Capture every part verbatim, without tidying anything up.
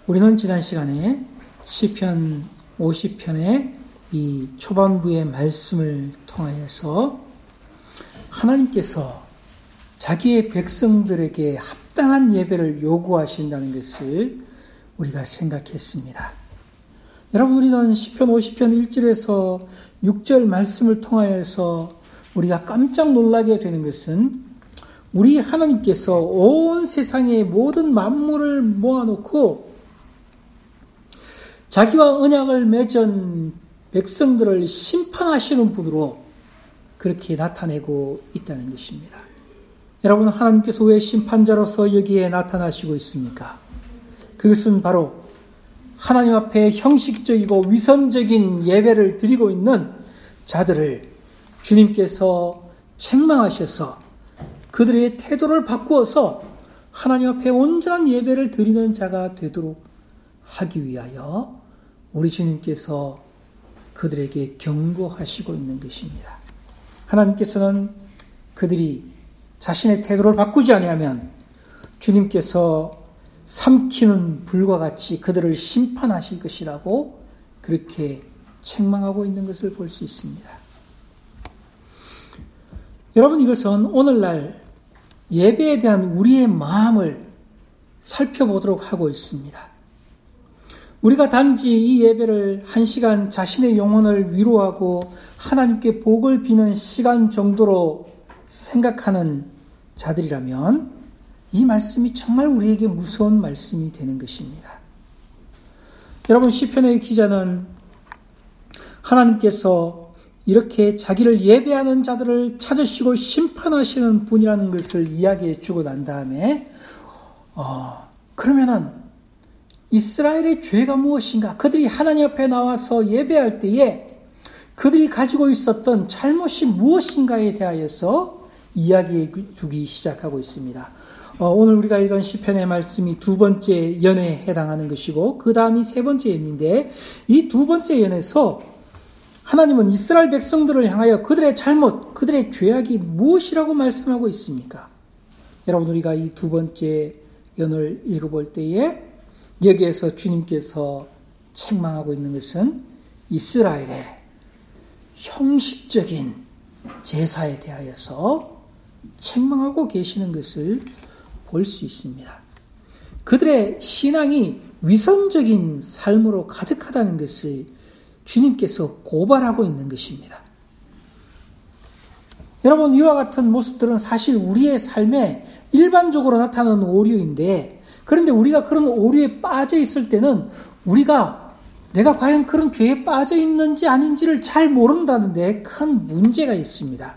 우리는 지난 시간에 시편 오십 편의 이 초반부의 말씀을 통하여서 하나님께서 자기의 백성들에게 합당한 예배를 요구하신다는 것을 우리가 생각했습니다. 여러분, 우리는 시편 오십 편 일 절에서 육 절 말씀을 통하여서 우리가 깜짝 놀라게 되는 것은 우리 하나님께서 온 세상의 모든 만물을 모아놓고 자기와 언약을 맺은 백성들을 심판하시는 분으로 그렇게 나타내고 있다는 것입니다. 여러분, 하나님께서 왜 심판자로서 여기에 나타나시고 있습니까? 그것은 바로 하나님 앞에 형식적이고 위선적인 예배를 드리고 있는 자들을 주님께서 책망하셔서 그들의 태도를 바꾸어서 하나님 앞에 온전한 예배를 드리는 자가 되도록 하기 위하여 우리 주님께서 그들에게 경고하시고 있는 것입니다. 하나님께서는 그들이 자신의 태도를 바꾸지 아니하면 주님께서 삼키는 불과 같이 그들을 심판하실 것이라고 그렇게 책망하고 있는 것을 볼 수 있습니다. 여러분, 이것은 오늘날 예배에 대한 우리의 마음을 살펴보도록 하고 있습니다. 우리가 단지 이 예배를 한 시간 자신의 영혼을 위로하고 하나님께 복을 비는 시간 정도로 생각하는 자들이라면 이 말씀이 정말 우리에게 무서운 말씀이 되는 것입니다. 여러분, 시편의 기자는 하나님께서 이렇게 자기를 예배하는 자들을 찾으시고 심판하시는 분이라는 것을 이야기해 주고 난 다음에 어, 그러면은 이스라엘의 죄가 무엇인가? 그들이 하나님 앞에 나와서 예배할 때에 그들이 가지고 있었던 잘못이 무엇인가에 대하여서 이야기해 주기 시작하고 있습니다. 어, 오늘 우리가 읽은 시편의 말씀이 두 번째 연에 해당하는 것이고 그 다음이 세 번째 연인데 이 두 번째 연에서 하나님은 이스라엘 백성들을 향하여 그들의 잘못, 그들의 죄악이 무엇이라고 말씀하고 있습니까? 여러분, 우리가 이 두 번째 연을 읽어볼 때에 여기에서 주님께서 책망하고 있는 것은 이스라엘의 형식적인 제사에 대하여서 책망하고 계시는 것을 볼 수 있습니다. 그들의 신앙이 위선적인 삶으로 가득하다는 것을 주님께서 고발하고 있는 것입니다. 여러분, 이와 같은 모습들은 사실 우리의 삶에 일반적으로 나타나는 오류인데 그런데 우리가 그런 오류에 빠져 있을 때는 우리가 내가 과연 그런 죄에 빠져 있는지 아닌지를 잘 모른다는 데 큰 문제가 있습니다.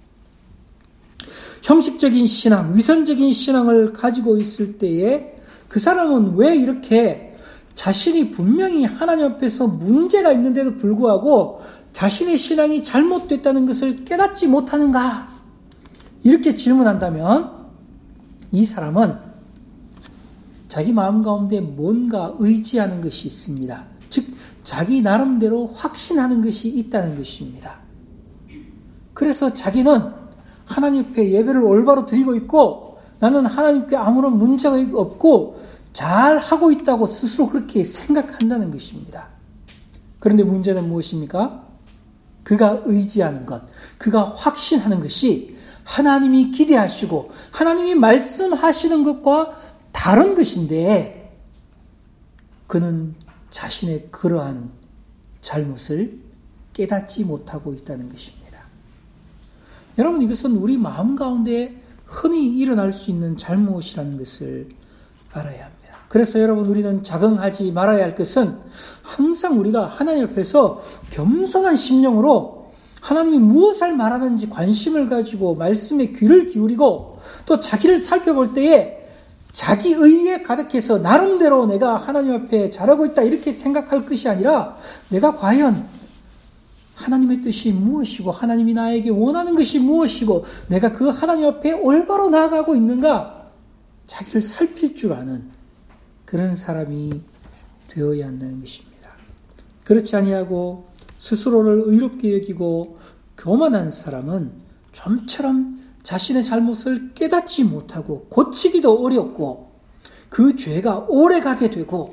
형식적인 신앙, 위선적인 신앙을 가지고 있을 때에 그 사람은 왜 이렇게 자신이 분명히 하나님 앞에서 문제가 있는데도 불구하고 자신의 신앙이 잘못됐다는 것을 깨닫지 못하는가? 이렇게 질문한다면 이 사람은 자기 마음 가운데 뭔가 의지하는 것이 있습니다. 즉 자기 나름대로 확신하는 것이 있다는 것입니다. 그래서 자기는 하나님 앞에 예배를 올바로 드리고 있고 나는 하나님께 아무런 문제가 없고 잘 하고 있다고 스스로 그렇게 생각한다는 것입니다. 그런데 문제는 무엇입니까? 그가 의지하는 것, 그가 확신하는 것이 하나님이 기대하시고 하나님이 말씀하시는 것과 다른 것인데 그는 자신의 그러한 잘못을 깨닫지 못하고 있다는 것입니다. 여러분, 이것은 우리 마음 가운데 흔히 일어날 수 있는 잘못이라는 것을 알아야 합니다. 그래서 여러분, 우리는 자긍하지 말아야 할 것은 항상 우리가 하나님 앞에서 겸손한 심령으로 하나님이 무엇을 말하는지 관심을 가지고 말씀에 귀를 기울이고 또 자기를 살펴볼 때에 자기 의에 가득해서 나름대로 내가 하나님 앞에 잘하고 있다 이렇게 생각할 것이 아니라 내가 과연 하나님의 뜻이 무엇이고 하나님이 나에게 원하는 것이 무엇이고 내가 그 하나님 앞에 올바로 나아가고 있는가 자기를 살필 줄 아는 그런 사람이 되어야 한다는 것입니다. 그렇지 아니하고 스스로를 의롭게 여기고 교만한 사람은 좀처럼 자신의 잘못을 깨닫지 못하고 고치기도 어렵고 그 죄가 오래 가게 되고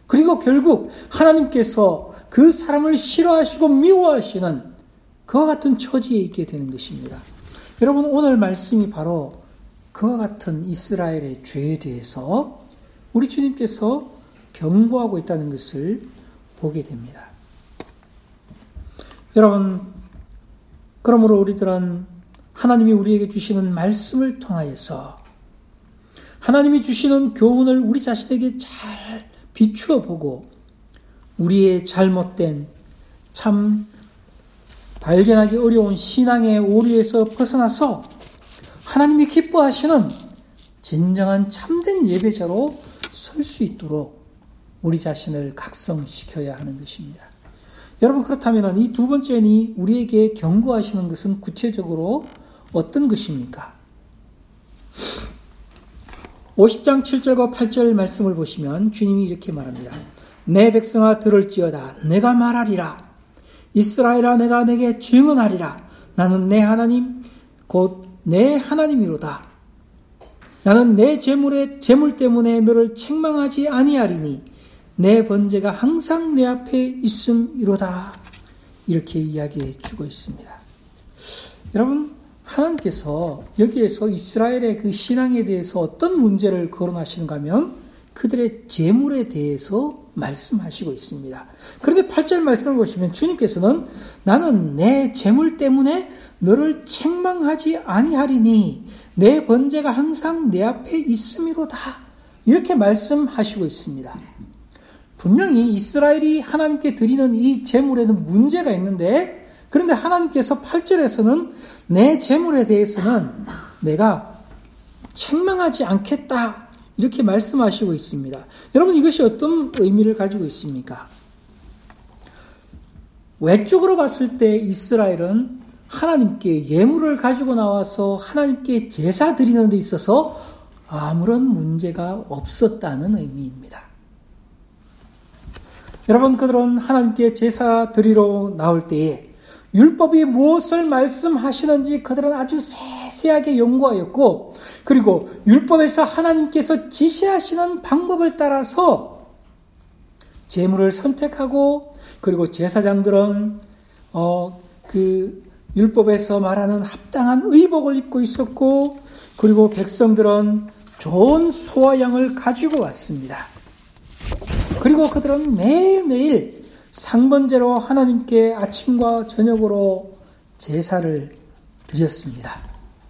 그리고 결국 하나님께서 그 사람을 싫어하시고 미워하시는 그와 같은 처지에 있게 되는 것입니다. 여러분, 오늘 말씀이 바로 그와 같은 이스라엘의 죄에 대해서 우리 주님께서 경고하고 있다는 것을 보게 됩니다. 여러분, 그러므로 우리들은 하나님이 우리에게 주시는 말씀을 통하여서 하나님이 주시는 교훈을 우리 자신에게 잘 비추어 보고 우리의 잘못된 참 발견하기 어려운 신앙의 오류에서 벗어나서 하나님이 기뻐하시는 진정한 참된 예배자로 설 수 있도록 우리 자신을 각성시켜야 하는 것입니다. 여러분, 그렇다면 이 두 번째니 우리에게 경고하시는 것은 구체적으로 어떤 것입니까? 오십 장 칠 절과 팔 절 말씀을 보시면 주님이 이렇게 말합니다. 내 백성아 들을지어다. 내가 말하리라. 이스라엘아 내가 내게 증언하리라. 나는 내 하나님 곧 내 하나님이로다. 나는 내 재물의 재물 때문에 너를 책망하지 아니하리니 내 번제가 항상 내 앞에 있음이로다. 이렇게 이야기해 주고 있습니다. 여러분, 하나님께서 여기에서 이스라엘의 그 신앙에 대해서 어떤 문제를 거론하시는가 하면 그들의 재물에 대해서 말씀하시고 있습니다. 그런데 팔 절 말씀을 보시면 주님께서는 나는 내 재물 때문에 너를 책망하지 아니하리니 내 번제가 항상 내 앞에 있음이로다. 이렇게 말씀하시고 있습니다. 분명히 이스라엘이 하나님께 드리는 이 재물에는 문제가 있는데, 그런데 하나님께서 팔 절에서는 내 재물에 대해서는 내가 책망하지 않겠다. 이렇게 말씀하시고 있습니다. 여러분, 이것이 어떤 의미를 가지고 있습니까? 외적으로 봤을 때 이스라엘은 하나님께 예물을 가지고 나와서 하나님께 제사 드리는 데 있어서 아무런 문제가 없었다는 의미입니다. 여러분, 그들은 하나님께 제사 드리러 나올 때에 율법이 무엇을 말씀하시는지 그들은 아주 세세하게 연구하였고, 그리고 율법에서 하나님께서 지시하시는 방법을 따라서 제물을 선택하고, 그리고 제사장들은 어, 그 율법에서 말하는 합당한 의복을 입고 있었고, 그리고 백성들은 좋은 소와 양을 가지고 왔습니다. 그리고 그들은 매일매일 상번제로 하나님께 아침과 저녁으로 제사를 드렸습니다.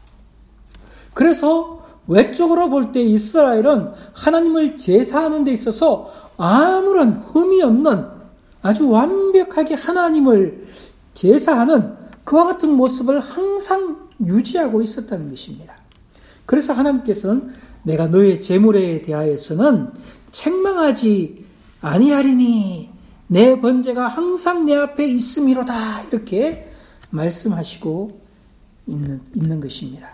그래서 외적으로 볼 때 이스라엘은 하나님을 제사하는 데 있어서 아무런 흠이 없는 아주 완벽하게 하나님을 제사하는 그와 같은 모습을 항상 유지하고 있었다는 것입니다. 그래서 하나님께서는 내가 너의 재물에 대하여서는 책망하지 아니하리니 내 번제가 항상 내 앞에 있음이로다. 이렇게 말씀하시고 있는, 있는 것입니다.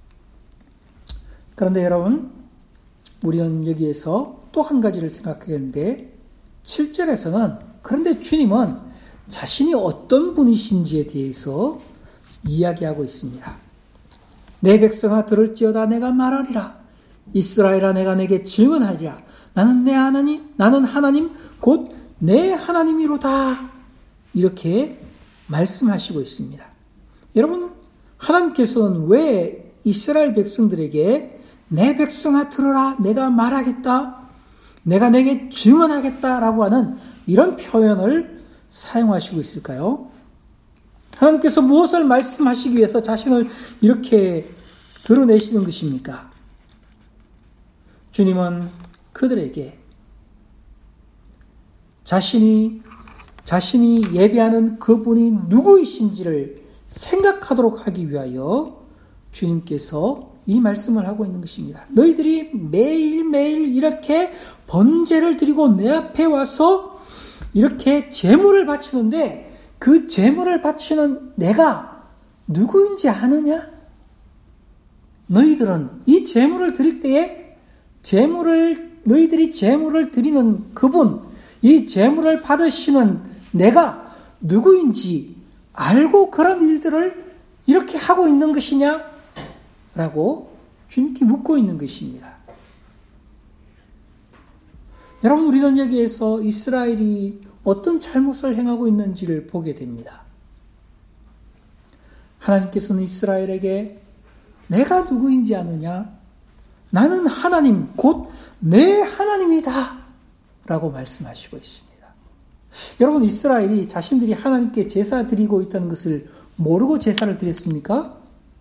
그런데 여러분, 우리는 여기에서 또 한 가지를 생각하겠는데, 칠 절에서는 그런데 주님은 자신이 어떤 분이신지에 대해서 이야기하고 있습니다. 내 백성아 들을지어다. 내가 말하리라. 이스라엘아 내가 내게 증언하리라. 나는 내 하나님, 나는 하나님 곧 내 하나님이로다. 이렇게 말씀하시고 있습니다. 여러분, 하나님께서는 왜 이스라엘 백성들에게 내 백성아 들어라, 내가 말하겠다, 내가 내게 증언하겠다라고 하는 이런 표현을 사용하시고 있을까요? 하나님께서 무엇을 말씀하시기 위해서 자신을 이렇게 드러내시는 것입니까? 주님은 그들에게 자신이 자신이 예배하는 그분이 누구이신지를 생각하도록 하기 위하여 주님께서 이 말씀을 하고 있는 것입니다. 너희들이 매일매일 이렇게 번제를 드리고 내 앞에 와서 이렇게 제물을 바치는데 그 제물을 바치는 내가 누구인지 아느냐? 너희들은 이 제물을 드릴 때에 제물을 너희들이 제물을 드리는 그분, 이 제물을 받으시는 내가 누구인지 알고 그런 일들을 이렇게 하고 있는 것이냐? 라고 주님께 묻고 있는 것입니다. 여러분, 우리는 여기에서 이스라엘이 어떤 잘못을 행하고 있는지를 보게 됩니다. 하나님께서는 이스라엘에게 내가 누구인지 아느냐? 나는 하나님, 곧 내 하나님이다 라고 말씀하시고 있습니다. 여러분, 이스라엘이 자신들이 하나님께 제사 드리고 있다는 것을 모르고 제사를 드렸습니까?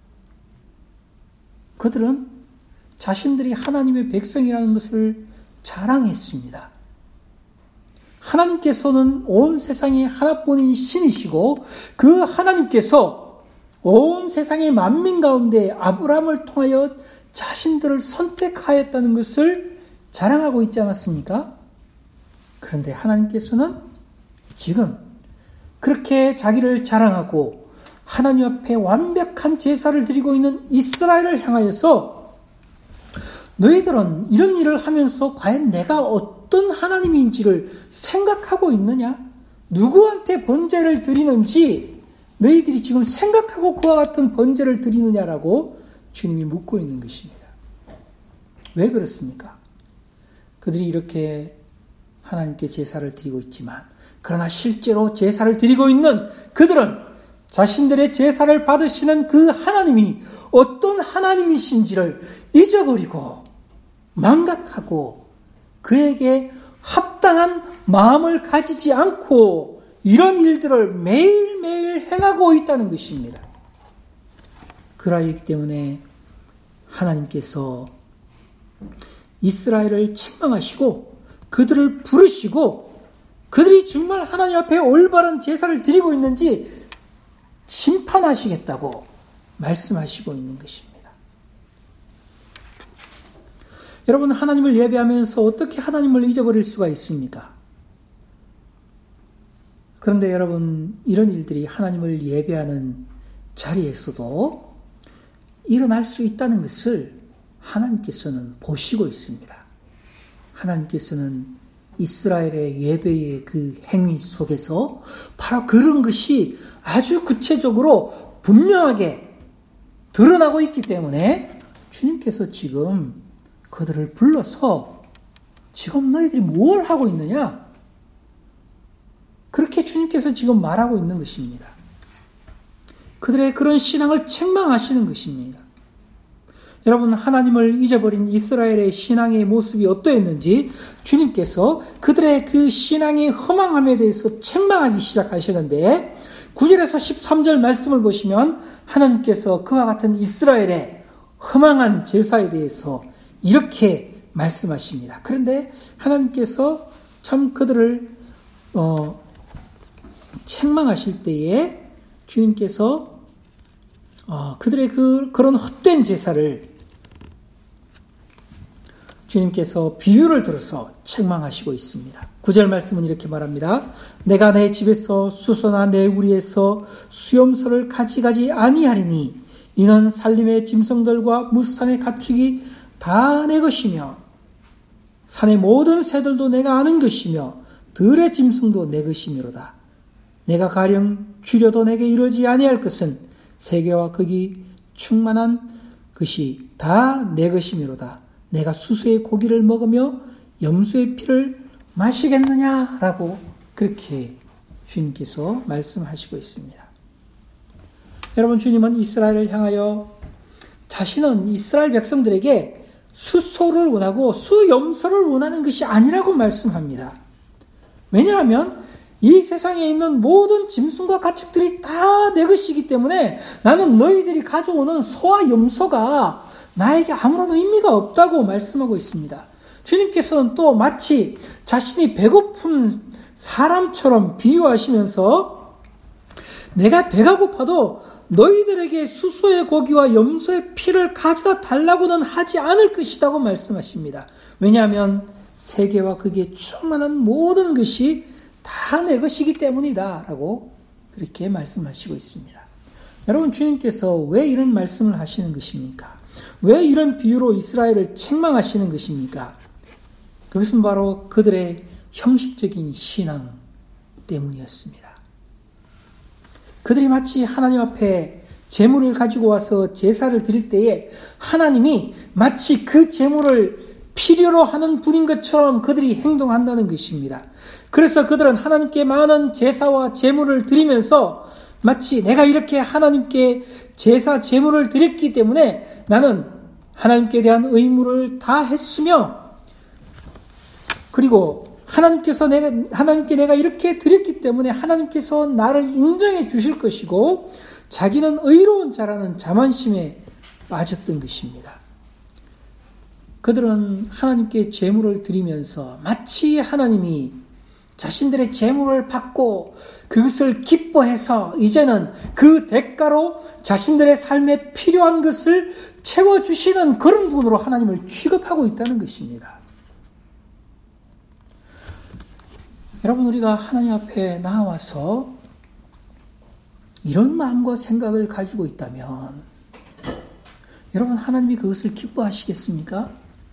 그들은 자신들이 하나님의 백성이라는 것을 자랑했습니다. 하나님께서는 온 세상에 하나뿐인 신이시고 그 하나님께서 온 세상의 만민 가운데 아브라함을 통하여 자신들을 선택하였다는 것을 자랑하고 있지 않았습니까? 그런데 하나님께서는 지금 그렇게 자기를 자랑하고 하나님 앞에 완벽한 제사를 드리고 있는 이스라엘을 향하여서 너희들은 이런 일을 하면서 과연 내가 어떤 하나님인지를 생각하고 있느냐? 누구한테 번제를 드리는지 너희들이 지금 생각하고 그와 같은 번제를 드리느냐라고 주님이 묻고 있는 것입니다. 왜 그렇습니까? 그들이 이렇게 하나님께 제사를 드리고 있지만 그러나 실제로 제사를 드리고 있는 그들은 자신들의 제사를 받으시는 그 하나님이 어떤 하나님이신지를 잊어버리고 망각하고 그에게 합당한 마음을 가지지 않고 이런 일들을 매일매일 행하고 있다는 것입니다. 그러하기 때문에 하나님께서 이스라엘을 책망하시고 그들을 부르시고 그들이 정말 하나님 앞에 올바른 제사를 드리고 있는지 심판하시겠다고 말씀하시고 있는 것입니다. 여러분, 하나님을 예배하면서 어떻게 하나님을 잊어버릴 수가 있습니까? 그런데 여러분, 이런 일들이 하나님을 예배하는 자리에서도 일어날 수 있다는 것을 하나님께서는 보시고 있습니다. 하나님께서는 이스라엘의 예배의 그 행위 속에서 바로 그런 것이 아주 구체적으로 분명하게 드러나고 있기 때문에 주님께서 지금 그들을 불러서 지금 너희들이 뭘 하고 있느냐? 그렇게 주님께서 지금 말하고 있는 것입니다. 그들의 그런 신앙을 책망하시는 것입니다. 여러분, 하나님을 잊어버린 이스라엘의 신앙의 모습이 어떠했는지 주님께서 그들의 그 신앙의 허망함에 대해서 책망하기 시작하시는데 구 절에서 십삼 절 말씀을 보시면 하나님께서 그와 같은 이스라엘의 허망한 제사에 대해서 이렇게 말씀하십니다. 그런데 하나님께서 참 그들을 어, 책망하실 때에 주님께서 어, 그들의 그, 그런 헛된 제사를 주님께서 비유를 들어서 책망하시고 있습니다. 구 절 말씀은 이렇게 말합니다. 내가 내 집에서 수소나 내 우리에서 수염소를 가지가지 아니하리니 이는 살림의 짐승들과 무산의 가축이 다 내 것이며 산의 모든 새들도 내가 아는 것이며 들의 짐승도 내 것이미로다. 내가 가령 줄여도 내게 이르지 아니할 것은 세계와 극이 충만한 것이 다 내 것이미로다. 내가 수수의 고기를 먹으며 염소의 피를 마시겠느냐라고 그렇게 주님께서 말씀하시고 있습니다. 여러분, 주님은 이스라엘을 향하여 자신은 이스라엘 백성들에게 수소를 원하고 수염소를 원하는 것이 아니라고 말씀합니다. 왜냐하면 이 세상에 있는 모든 짐승과 가축들이 다 내 것이기 때문에 나는 너희들이 가져오는 소와 염소가 나에게 아무런 의미가 없다고 말씀하고 있습니다. 주님께서는 또 마치 자신이 배고픈 사람처럼 비유하시면서 내가 배가 고파도 너희들에게 수소의 고기와 염소의 피를 가져다 달라고는 하지 않을 것이라고 말씀하십니다. 왜냐하면 세계와 거기에 충만한 모든 것이 다 내 것이기 때문이다 라고 그렇게 말씀하시고 있습니다. 여러분, 주님께서 왜 이런 말씀을 하시는 것입니까? 왜 이런 비유로 이스라엘을 책망하시는 것입니까? 그것은 바로 그들의 형식적인 신앙 때문이었습니다. 그들이 마치 하나님 앞에 제물을 가지고 와서 제사를 드릴 때에 하나님이 마치 그 제물을 필요로 하는 분인 것처럼 그들이 행동한다는 것입니다. 그래서 그들은 하나님께 많은 제사와 제물을 드리면서 마치 내가 이렇게 하나님께 제사 제물을 드렸기 때문에 나는 하나님께 대한 의무를 다 했으며, 그리고 하나님께서 내가, 하나님께 내가 이렇게 드렸기 때문에 하나님께서 나를 인정해 주실 것이고, 자기는 의로운 자라는 자만심에 빠졌던 것입니다. 그들은 하나님께 제물을 드리면서 마치 하나님이 자신들의 제물을 받고 그것을 기뻐해서 이제는 그 대가로 자신들의 삶에 필요한 것을 채워주시는 그런 분으로 하나님을 취급하고 있다는 것입니다. 여러분, 우리가 하나님 앞에 나와서 이런 마음과 생각을 가지고 있다면 여러분, 하나님이 그것을 기뻐하시겠습니까?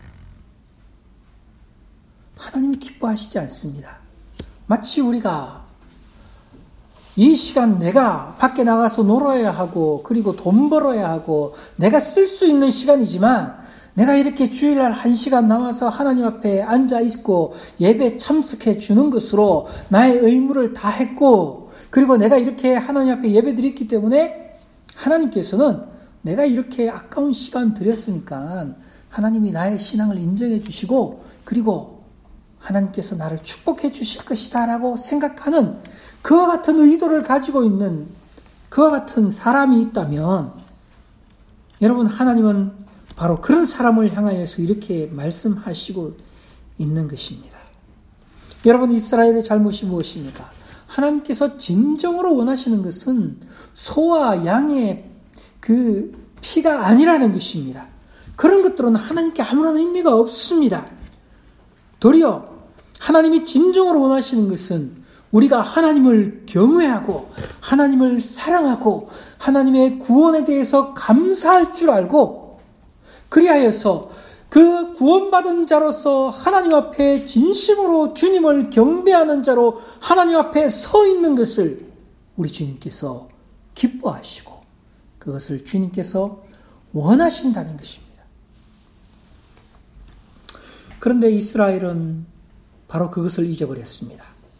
하나님이 기뻐하시지 않습니다. 마치 우리가 이 시간 내가 밖에 나가서 놀아야 하고 그리고 돈 벌어야 하고 내가 쓸 수 있는 시간이지만 내가 이렇게 주일날 한 시간 남아서 하나님 앞에 앉아 있고 예배 참석해 주는 것으로 나의 의무를 다 했고, 그리고 내가 이렇게 하나님 앞에 예배 드렸기 때문에 하나님께서는 내가 이렇게 아까운 시간 드렸으니까 하나님이 나의 신앙을 인정해 주시고 그리고 하나님께서 나를 축복해 주실 것이다 라고 생각하는 그와 같은 의도를 가지고 있는 그와 같은 사람이 있다면, 여러분, 하나님은 바로 그런 사람을 향하여서 이렇게 말씀하시고 있는 것입니다. 여러분, 이스라엘의 잘못이 무엇입니까? 하나님께서 진정으로 원하시는 것은 소와 양의 그 피가 아니라는 것입니다. 그런 것들은 하나님께 아무런 의미가 없습니다. 도리어 하나님이 진정으로 원하시는 것은 우리가 하나님을 경외하고 하나님을 사랑하고 하나님의 구원에 대해서 감사할 줄 알고, 그리하여서 그 구원받은 자로서 하나님 앞에 진심으로 주님을 경배하는 자로 하나님 앞에 서 있는 것을 우리 주님께서 기뻐하시고 그것을 주님께서 원하신다는 것입니다. 그런데 이스라엘은 바로 그것을 잊어버렸습니다.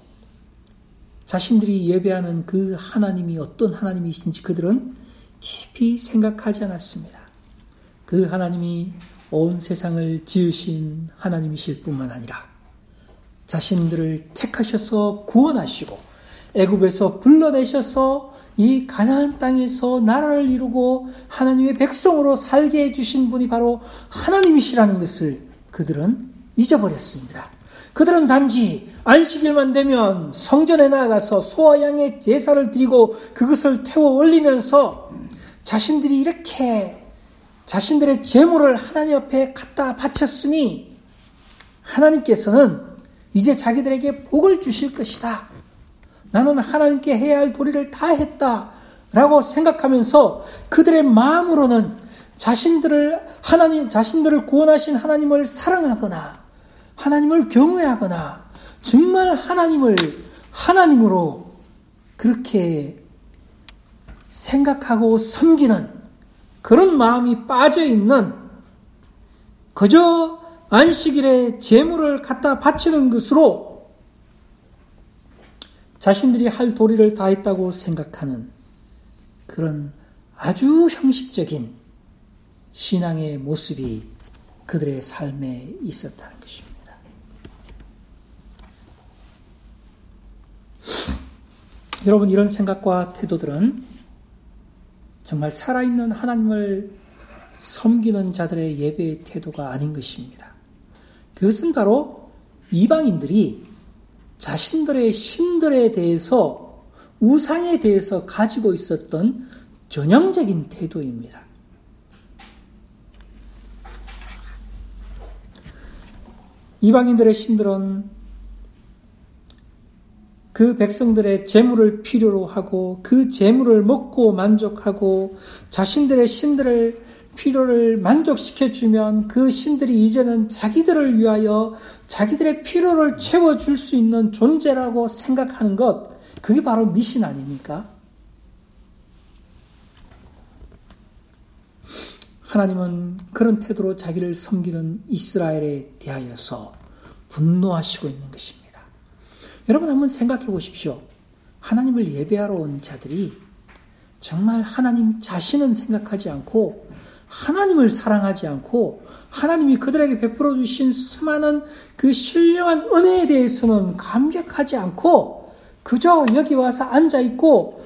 자신들이 예배하는 그 하나님이 어떤 하나님이신지 그들은 깊이 생각하지 않았습니다. 그 하나님이 온 세상을 지으신 하나님이실 뿐만 아니라 자신들을 택하셔서 구원하시고 애굽에서 불러내셔서 이 가나안 땅에서 나라를 이루고 하나님의 백성으로 살게 해주신 분이 바로 하나님이시라는 것을 그들은 잊어버렸습니다. 그들은 단지 안식일만 되면 성전에 나아가서 소와 양의 제사를 드리고 그것을 태워 올리면서 자신들이 이렇게 자신들의 재물을 하나님 앞에 갖다 바쳤으니 하나님께서는 이제 자기들에게 복을 주실 것이다. 나는 하나님께 해야 할 도리를 다 했다 라고 생각하면서 그들의 마음으로는 자신들을 하나님 자신들을 구원하신 하나님을 사랑하거나 하나님을 경외하거나 정말 하나님을 하나님으로 그렇게 생각하고 섬기는 그런 마음이 빠져있는, 그저 안식일에 제물을 갖다 바치는 것으로 자신들이 할 도리를 다 했다고 생각하는 그런 아주 형식적인 신앙의 모습이 그들의 삶에 있었다는 것입니다. 여러분, 이런 생각과 태도들은 정말 살아있는 하나님을 섬기는 자들의 예배의 태도가 아닌 것입니다. 그것은 바로 이방인들이 자신들의 신들에 대해서, 우상에 대해서 가지고 있었던 전형적인 태도입니다. 이방인들의 신들은 그 백성들의 재물을 필요로 하고 그 재물을 먹고 만족하고 자신들의 신들을 필요를 만족시켜주면 그 신들이 이제는 자기들을 위하여 자기들의 필요를 채워줄 수 있는 존재라고 생각하는 것, 그게 바로 미신 아닙니까? 하나님은 그런 태도로 자기를 섬기는 이스라엘에 대하여서 분노하시고 있는 것입니다. 여러분 한번 생각해 보십시오. 하나님을 예배하러 온 자들이 정말 하나님 자신은 생각하지 않고 하나님을 사랑하지 않고 하나님이 그들에게 베풀어 주신 수많은 그 신령한 은혜에 대해서는 감격하지 않고 그저 여기 와서 앉아있고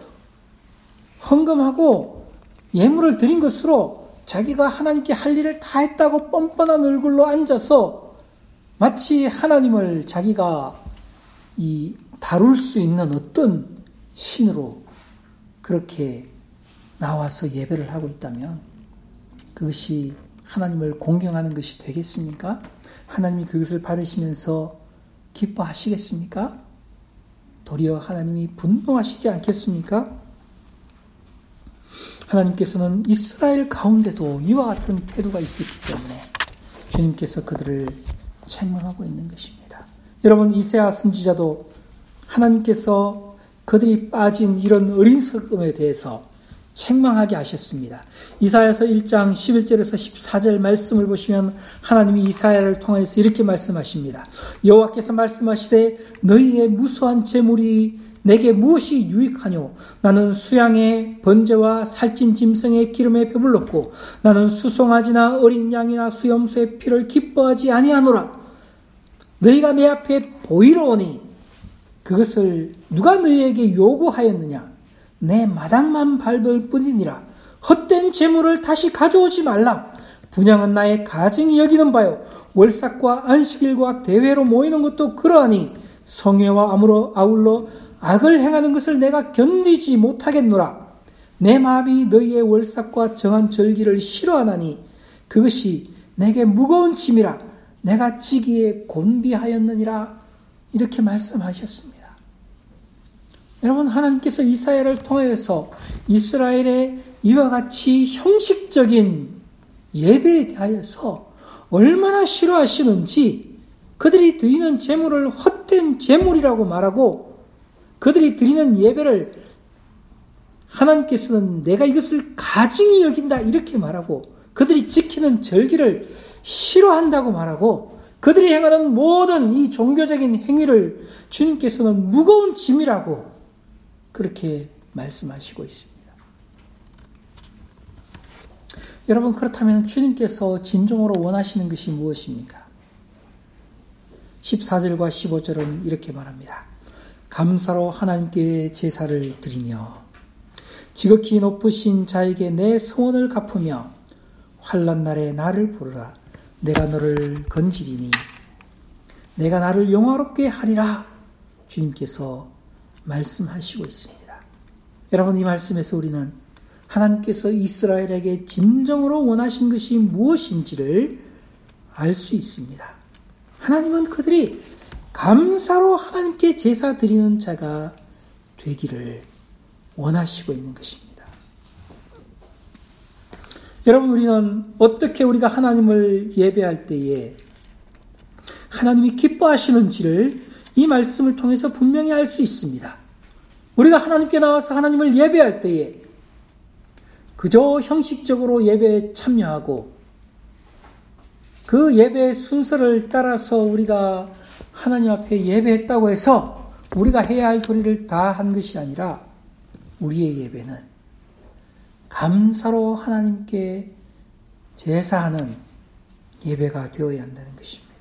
헌금하고 예물을 드린 것으로 자기가 하나님께 할 일을 다 했다고 뻔뻔한 얼굴로 앉아서 마치 하나님을 자기가 이 다룰 수 있는 어떤 신으로 그렇게 나와서 예배를 하고 있다면 그것이 하나님을 공경하는 것이 되겠습니까? 하나님이 그것을 받으시면서 기뻐하시겠습니까? 도리어 하나님이 분노하시지 않겠습니까? 하나님께서는 이스라엘 가운데도 이와 같은 태도가 있었기 때문에 주님께서 그들을 책망하고 있는 것입니다. 여러분 이사야 선지자도 하나님께서 그들이 빠진 이런 어리석음에 대해서 책망하게 하셨습니다. 이사야서 일 장 십일 절에서 십사 절 말씀을 보시면 하나님이 이사야를 통해서 이렇게 말씀하십니다. 여호와께서 말씀하시되 너희의 무수한 재물이 내게 무엇이 유익하뇨? 나는 수양의 번제와 살찐 짐승의 기름에 배불렀고 나는 수송아지나 어린 양이나 수염소의 피를 기뻐하지 아니하노라. 너희가 내 앞에 보이러 오니 그것을 누가 너희에게 요구하였느냐? 내 마당만 밟을 뿐이니라. 헛된 재물을 다시 가져오지 말라. 분향은 나의 가증이 여기는 바요. 월삭과 안식일과 대회로 모이는 것도 그러하니 성회와 아울러 악을 행하는 것을 내가 견디지 못하겠노라. 내 마음이 너희의 월삭과 정한 절기를 싫어하나니 그것이 내게 무거운 짐이라. 내가 지기에 곤비하였느니라. 이렇게 말씀하셨습니다. 여러분 하나님께서 이사야를 통해서 이스라엘의 이와 같이 형식적인 예배에 대하여서 얼마나 싫어하시는지 그들이 드리는 제물을 헛된 제물이라고 말하고 그들이 드리는 예배를 하나님께서는 내가 이것을 가증히 여긴다 이렇게 말하고 그들이 지키는 절기를 싫어한다고 말하고 그들이 행하는 모든 이 종교적인 행위를 주님께서는 무거운 짐이라고 그렇게 말씀하시고 있습니다. 여러분 그렇다면 주님께서 진정으로 원하시는 것이 무엇입니까? 십사 절과 십오 절은 이렇게 말합니다. 감사로 하나님께 제사를 드리며 지극히 높으신 자에게 내 소원을 갚으며 환난 날에 나를 부르라. 내가 너를 건지리니 내가 나를 영화롭게 하리라. 주님께서 말씀하시고 있습니다. 여러분 이 말씀에서 우리는 하나님께서 이스라엘에게 진정으로 원하신 것이 무엇인지를 알 수 있습니다. 하나님은 그들이 감사로 하나님께 제사 드리는 자가 되기를 원하시고 있는 것입니다. 여러분 우리는 어떻게 우리가 하나님을 예배할 때에 하나님이 기뻐하시는지를 이 말씀을 통해서 분명히 알 수 있습니다. 우리가 하나님께 나와서 하나님을 예배할 때에 그저 형식적으로 예배에 참여하고 그 예배의 순서를 따라서 우리가 하나님 앞에 예배했다고 해서 우리가 해야 할 도리를 다 한 것이 아니라 우리의 예배는 감사로 하나님께 제사하는 예배가 되어야 한다는 것입니다.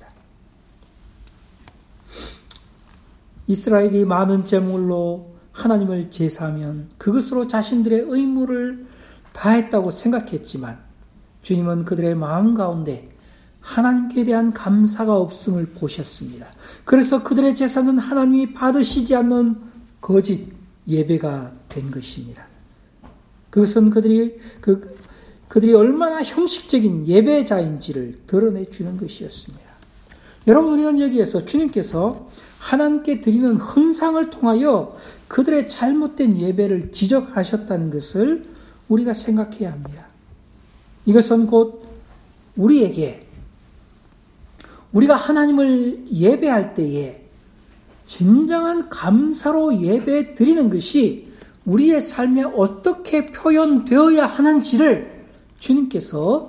이스라엘이 많은 제물로 하나님을 제사하면 그것으로 자신들의 의무를 다했다고 생각했지만 주님은 그들의 마음 가운데 하나님께 대한 감사가 없음을 보셨습니다. 그래서 그들의 제사는 하나님이 받으시지 않는 거짓 예배가 된 것입니다. 그것은 그들이 그 그들이 얼마나 형식적인 예배자인지를 드러내주는 것이었습니다. 여러분 우리는 여기에서 주님께서 하나님께 드리는 헌상을 통하여 그들의 잘못된 예배를 지적하셨다는 것을 우리가 생각해야 합니다. 이것은 곧 우리에게 우리가 하나님을 예배할 때에 진정한 감사로 예배 드리는 것이 우리의 삶에 어떻게 표현되어야 하는지를 주님께서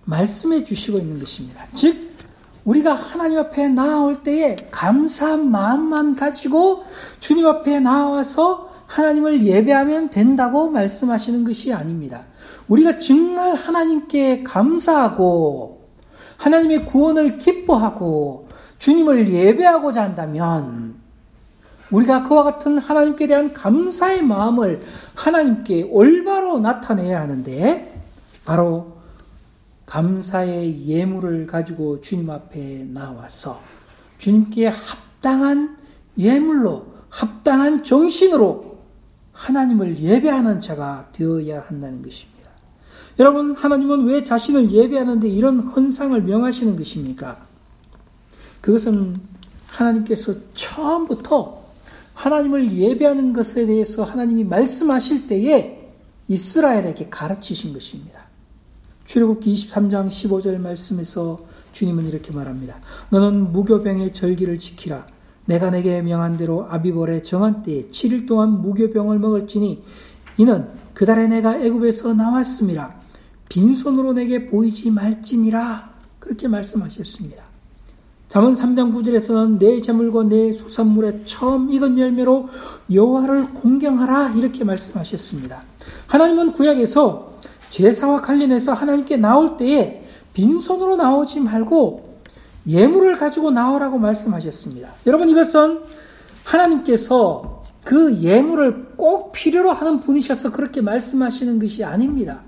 말씀해 주시고 있는 것입니다. 즉 우리가 하나님 앞에 나아올 때에 감사한 마음만 가지고 주님 앞에 나와서 하나님을 예배하면 된다고 말씀하시는 것이 아닙니다. 우리가 정말 하나님께 감사하고 하나님의 구원을 기뻐하고 주님을 예배하고자 한다면 우리가 그와 같은 하나님께 대한 감사의 마음을 하나님께 올바로 나타내야 하는데 바로 감사의 예물을 가지고 주님 앞에 나와서 주님께 합당한 예물로 합당한 정신으로 하나님을 예배하는 자가 되어야 한다는 것입니다. 여러분, 하나님은 왜 자신을 예배하는데 이런 헌상을 명하시는 것입니까? 그것은 하나님께서 처음부터 하나님을 예배하는 것에 대해서 하나님이 말씀하실 때에 이스라엘에게 가르치신 것입니다. 출애굽기 이십삼 장 십오 절 말씀에서 주님은 이렇게 말합니다. 너는 무교병의 절기를 지키라. 내가 내게 명한 대로 아비벌의 정한 때에 칠 일 동안 무교병을 먹을지니 이는 그 달에 내가 애굽에서 나왔음이라. 빈손으로 내게 보이지 말지니라. 그렇게 말씀하셨습니다. 잠언 삼 장 구 절에서는 내 재물과 내 수산물의 처음 익은 열매로 여호와를 공경하라. 이렇게 말씀하셨습니다. 하나님은 구약에서 제사와 관련해서 하나님께 나올 때에 빈손으로 나오지 말고 예물을 가지고 나오라고 말씀하셨습니다. 여러분, 이것은 하나님께서 그 예물을 꼭 필요로 하는 분이셔서 그렇게 말씀하시는 것이 아닙니다.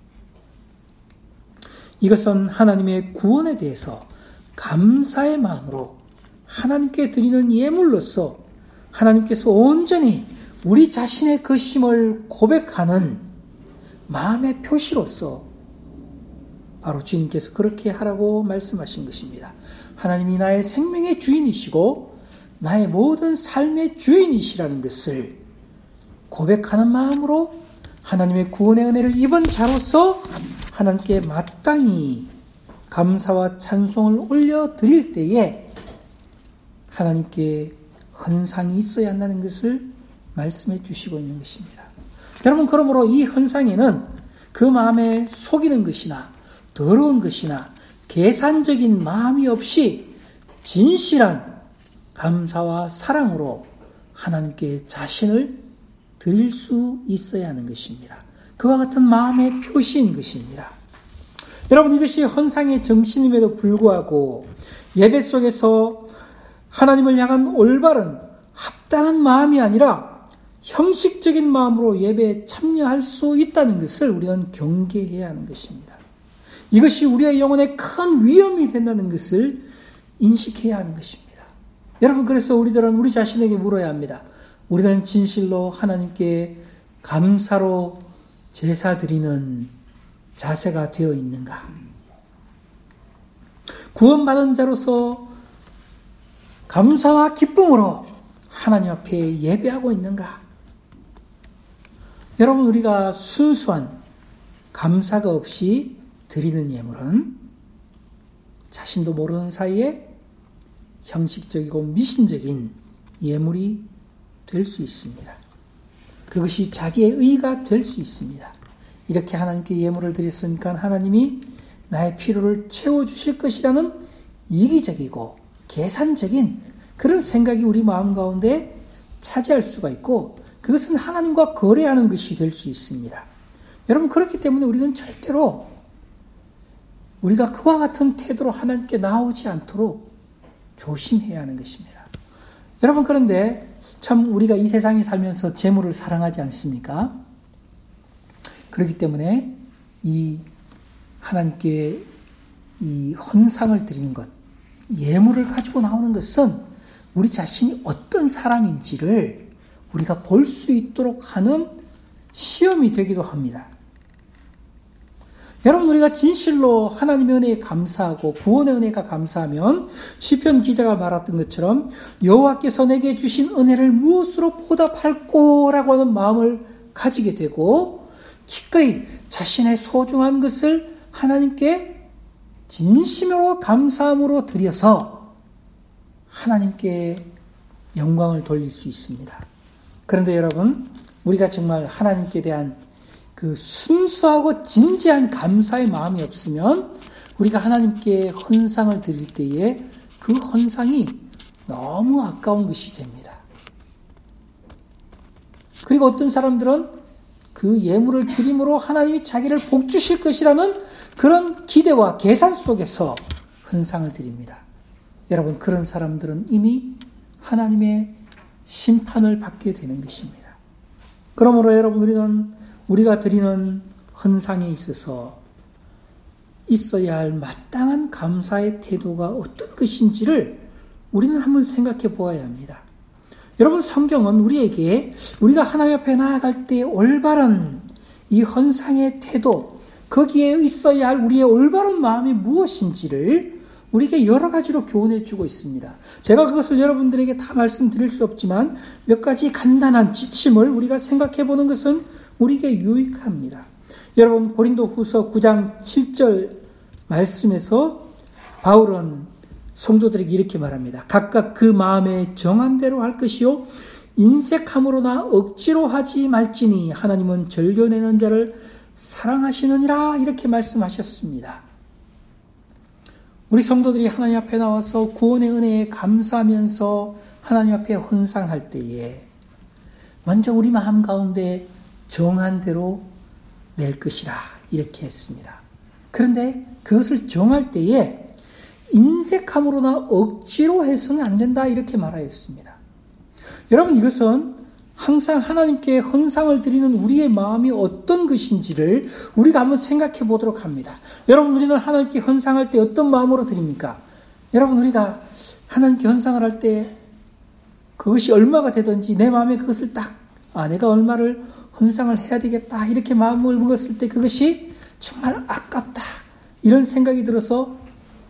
이것은 하나님의 구원에 대해서 감사의 마음으로 하나님께 드리는 예물로서 하나님께서 온전히 우리 자신의 것임을 고백하는 마음의 표시로서 바로 주님께서 그렇게 하라고 말씀하신 것입니다. 하나님이 나의 생명의 주인이시고 나의 모든 삶의 주인이시라는 것을 고백하는 마음으로 하나님의 구원의 은혜를 입은 자로서 하나님께 마땅히 감사와 찬송을 올려드릴 때에 하나님께 헌상이 있어야 한다는 것을 말씀해 주시고 있는 것입니다. 여러분, 그러므로 이 헌상에는 그 마음에 속이는 것이나 더러운 것이나 계산적인 마음이 없이 진실한 감사와 사랑으로 하나님께 자신을 드릴 수 있어야 하는 것입니다. 그와 같은 마음의 표시인 것입니다. 여러분, 이것이 헌상의 정신임에도 불구하고 예배 속에서 하나님을 향한 올바른 합당한 마음이 아니라 형식적인 마음으로 예배에 참여할 수 있다는 것을 우리는 경계해야 하는 것입니다. 이것이 우리의 영혼에 큰 위험이 된다는 것을 인식해야 하는 것입니다. 여러분, 그래서 우리들은 우리 자신에게 물어야 합니다. 우리는 진실로 하나님께 감사로 제사 드리는 자세가 되어 있는가? 구원받은 자로서 감사와 기쁨으로 하나님 앞에 예배하고 있는가? 여러분, 우리가 순수한 감사가 없이 드리는 예물은 자신도 모르는 사이에 형식적이고 미신적인 예물이 될 수 있습니다. 그것이 자기의 의가 될 수 있습니다. 이렇게 하나님께 예물을 드렸으니까 하나님이 나의 필요를 채워주실 것이라는 이기적이고 계산적인 그런 생각이 우리 마음 가운데 차지할 수가 있고 그것은 하나님과 거래하는 것이 될 수 있습니다. 여러분, 그렇기 때문에 우리는 절대로 우리가 그와 같은 태도로 하나님께 나오지 않도록 조심해야 하는 것입니다. 여러분, 그런데 참 우리가 이 세상에 살면서 재물을 사랑하지 않습니까? 그렇기 때문에 이 하나님께 이 헌상을 드리는 것, 예물을 가지고 나오는 것은 우리 자신이 어떤 사람인지를 우리가 볼 수 있도록 하는 시험이 되기도 합니다. 여러분, 우리가 진실로 하나님의 은혜에 감사하고 구원의 은혜가 감사하면 시편 기자가 말했던 것처럼 여호와께서 내게 주신 은혜를 무엇으로 보답할꼬 라고 하는 마음을 가지게 되고 기꺼이 자신의 소중한 것을 하나님께 진심으로 감사함으로 드려서 하나님께 영광을 돌릴 수 있습니다. 그런데 여러분, 우리가 정말 하나님께 대한 그 순수하고 진지한 감사의 마음이 없으면 우리가 하나님께 헌상을 드릴 때에 그 헌상이 너무 아까운 것이 됩니다. 그리고 어떤 사람들은 그 예물을 드림으로 하나님이 자기를 복 주실 것이라는 그런 기대와 계산 속에서 헌상을 드립니다. 여러분, 그런 사람들은 이미 하나님의 심판을 받게 되는 것입니다. 그러므로 여러분, 우리는 우리가 드리는 헌상에 있어서 있어야 할 마땅한 감사의 태도가 어떤 것인지를 우리는 한번 생각해 보아야 합니다. 여러분, 성경은 우리에게 우리가 하나님 앞에 나아갈 때 올바른 이 헌상의 태도, 거기에 있어야 할 우리의 올바른 마음이 무엇인지를 우리에게 여러 가지로 교훈해 주고 있습니다. 제가 그것을 여러분들에게 다 말씀드릴 수 없지만 몇 가지 간단한 지침을 우리가 생각해 보는 것은 우리에게 유익합니다. 여러분, 고린도후서 구 장 칠 절 말씀에서 바울은 성도들에게 이렇게 말합니다. 각각 그 마음에 정한 대로 할 것이요 인색함으로나 억지로 하지 말지니 하나님은 절겨내는 자를 사랑하시느니라, 이렇게 말씀하셨습니다. 우리 성도들이 하나님 앞에 나와서 구원의 은혜에 감사하면서 하나님 앞에 헌상할 때에 먼저 우리 마음 가운데 정한 대로 낼 것이라, 이렇게 했습니다. 그런데 그것을 정할 때에 인색함으로나 억지로 해서는 안 된다, 이렇게 말하였습니다. 여러분, 이것은 항상 하나님께 헌상을 드리는 우리의 마음이 어떤 것인지를 우리가 한번 생각해 보도록 합니다. 여러분, 우리는 하나님께 헌상할 때 어떤 마음으로 드립니까? 여러분, 우리가 하나님께 헌상을 할 때 그것이 얼마가 되든지 내 마음에 그것을 딱, 아, 내가 얼마를 헌상을 해야 되겠다, 이렇게 마음을 먹었을 때 그것이 정말 아깝다, 이런 생각이 들어서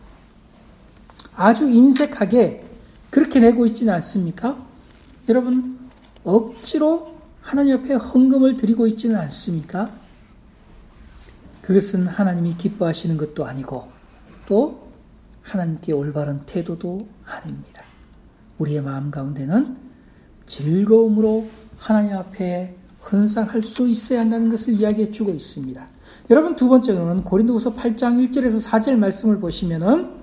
아주 인색하게 그렇게 내고 있지는 않습니까? 여러분, 억지로 하나님 앞에 헌금을 드리고 있지는 않습니까? 그것은 하나님이 기뻐하시는 것도 아니고 또 하나님께 올바른 태도도 아닙니다. 우리의 마음 가운데는 즐거움으로 하나님 앞에 헌상할 수 있어야 한다는 것을 이야기해 주고 있습니다. 여러분, 두 번째로는 고린도후서 팔 장 일 절에서 사 절 말씀을 보시면은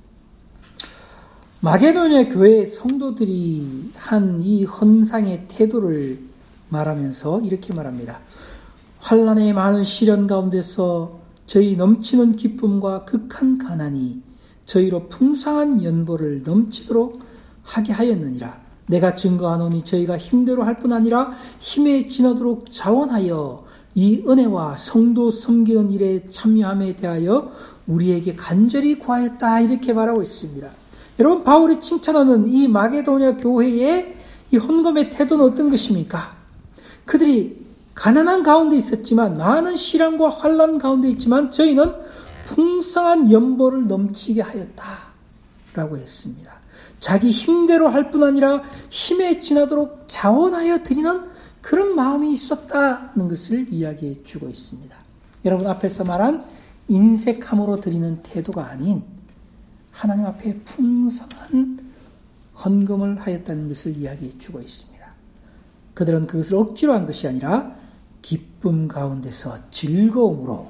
마게도냐 교회 성도들이 한 이 헌상의 태도를 말하면서 이렇게 말합니다. 환난의 많은 시련 가운데서 저희 넘치는 기쁨과 극한 가난이 저희로 풍성한 연보를 넘치도록 하게 하였느니라. 내가 증거하노니 저희가 힘대로 할 뿐 아니라 힘에 지나도록 자원하여 이 은혜와 성도 섬기는 일에 참여함에 대하여 우리에게 간절히 구하였다, 이렇게 말하고 있습니다. 여러분, 바울이 칭찬하는 이 마게도냐 교회의 이 헌금의 태도는 어떤 것입니까? 그들이 가난한 가운데 있었지만, 많은 시련과 환난 가운데 있지만 저희는 풍성한 연보를 넘치게 하였다라고 했습니다. 자기 힘대로 할 뿐 아니라 힘에 지나도록 자원하여 드리는 그런 마음이 있었다는 것을 이야기해 주고 있습니다. 여러분, 앞에서 말한 인색함으로 드리는 태도가 아닌 하나님 앞에 풍성한 헌금을 하였다는 것을 이야기해 주고 있습니다. 그들은 그것을 억지로 한 것이 아니라 기쁨 가운데서 즐거움으로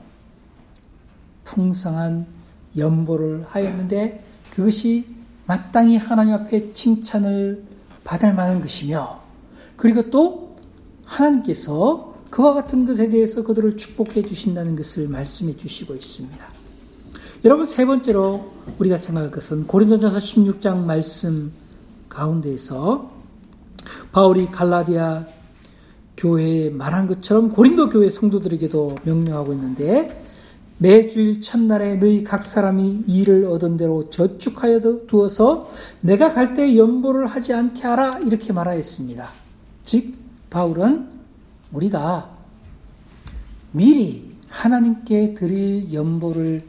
풍성한 연보를 하였는데 그것이 마땅히 하나님 앞에 칭찬을 받을 만한 것이며, 그리고 또 하나님께서 그와 같은 것에 대해서 그들을 축복해 주신다는 것을 말씀해 주시고 있습니다. 여러분, 세 번째로 우리가 생각할 것은 고린도전서 십육 장 말씀 가운데에서 바울이 갈라디아 교회에 말한 것처럼 고린도 교회 성도들에게도 명령하고 있는데, 매주일 첫날에 너희 각 사람이 일을 얻은 대로 저축하여 두어서 내가 갈 때 연보를 하지 않게 하라, 이렇게 말하였습니다. 즉, 바울은 우리가 미리 하나님께 드릴 연보를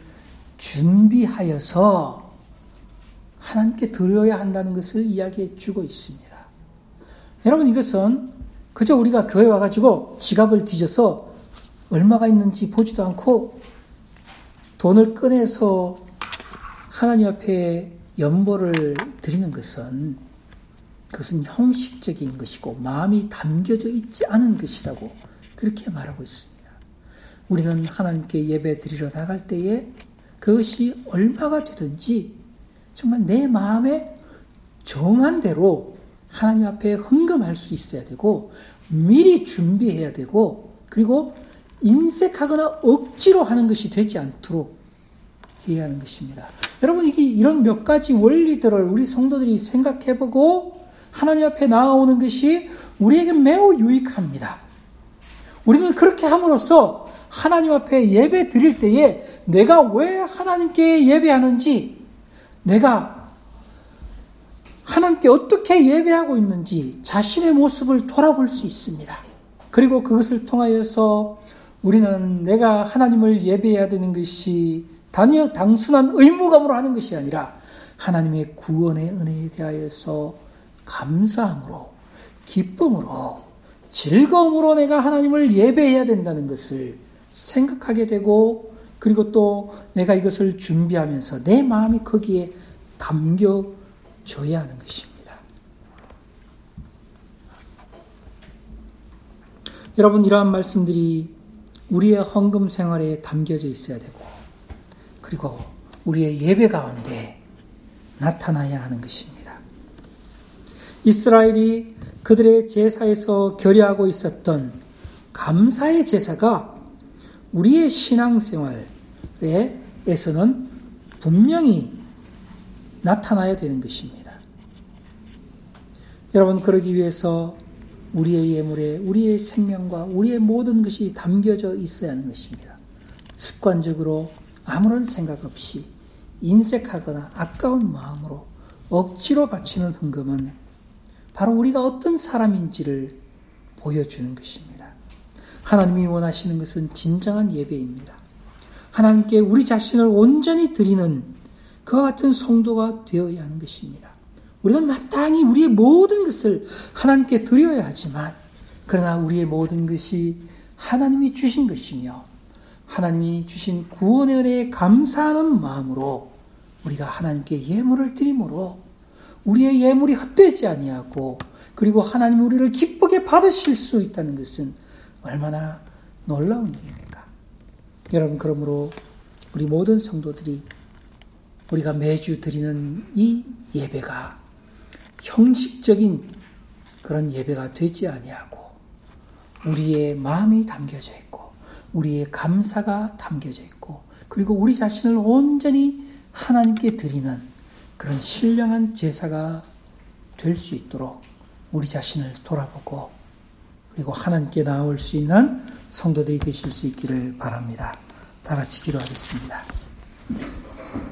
준비하여서 하나님께 드려야 한다는 것을 이야기해 주고 있습니다. 여러분, 이것은 그저 우리가 교회 와가지고 지갑을 뒤져서 얼마가 있는지 보지도 않고 돈을 꺼내서 하나님 앞에 연보를 드리는 것은 그것은 형식적인 것이고 마음이 담겨져 있지 않은 것이라고 그렇게 말하고 있습니다. 우리는 하나님께 예배 드리러 나갈 때에 그것이 얼마가 되든지 정말 내 마음에 정한 대로 하나님 앞에 헌금할 수 있어야 되고 미리 준비해야 되고 그리고 인색하거나 억지로 하는 것이 되지 않도록 해야 하는 것입니다. 여러분, 이게 이런 몇 가지 원리들을 우리 성도들이 생각해보고 하나님 앞에 나아오는 것이 우리에게 매우 유익합니다. 우리는 그렇게 함으로써 하나님 앞에 예배 드릴 때에 내가 왜 하나님께 예배하는지, 내가 하나님께 어떻게 예배하고 있는지 자신의 모습을 돌아볼 수 있습니다. 그리고 그것을 통하여서 우리는 내가 하나님을 예배해야 되는 것이 단연 단순한 의무감으로 하는 것이 아니라 하나님의 구원의 은혜에 대하여서 감사함으로, 기쁨으로, 즐거움으로 내가 하나님을 예배해야 된다는 것을 생각하게 되고, 그리고 또 내가 이것을 준비하면서 내 마음이 거기에 담겨져야 하는 것입니다. 여러분, 이러한 말씀들이 우리의 헌금 생활에 담겨져 있어야 되고, 그리고 우리의 예배 가운데 나타나야 하는 것입니다. 이스라엘이 그들의 제사에서 결의하고 있었던 감사의 제사가 우리의 신앙생활에서는 분명히 나타나야 되는 것입니다. 여러분, 그러기 위해서 우리의 예물에 우리의 생명과 우리의 모든 것이 담겨져 있어야 하는 것입니다. 습관적으로 아무런 생각 없이 인색하거나 아까운 마음으로 억지로 바치는 헌금은 바로 우리가 어떤 사람인지를 보여주는 것입니다. 하나님이 원하시는 것은 진정한 예배입니다. 하나님께 우리 자신을 온전히 드리는 그와 같은 성도가 되어야 하는 것입니다. 우리는 마땅히 우리의 모든 것을 하나님께 드려야 하지만, 그러나 우리의 모든 것이 하나님이 주신 것이며 하나님이 주신 구원의 은혜에 감사하는 마음으로 우리가 하나님께 예물을 드림으로 우리의 예물이 헛되지 아니하고, 그리고 하나님이 우리를 기쁘게 받으실 수 있다는 것은 얼마나 놀라운 일입니까? 여러분, 그러므로 우리 모든 성도들이 우리가 매주 드리는 이 예배가 형식적인 그런 예배가 되지 아니하고 우리의 마음이 담겨져 있고 우리의 감사가 담겨져 있고, 그리고 우리 자신을 온전히 하나님께 드리는 그런 신령한 제사가 될 수 있도록 우리 자신을 돌아보고, 그리고 하나님께 나올 수 있는 성도들이 되실 수 있기를 바랍니다. 다 같이 기도하겠습니다.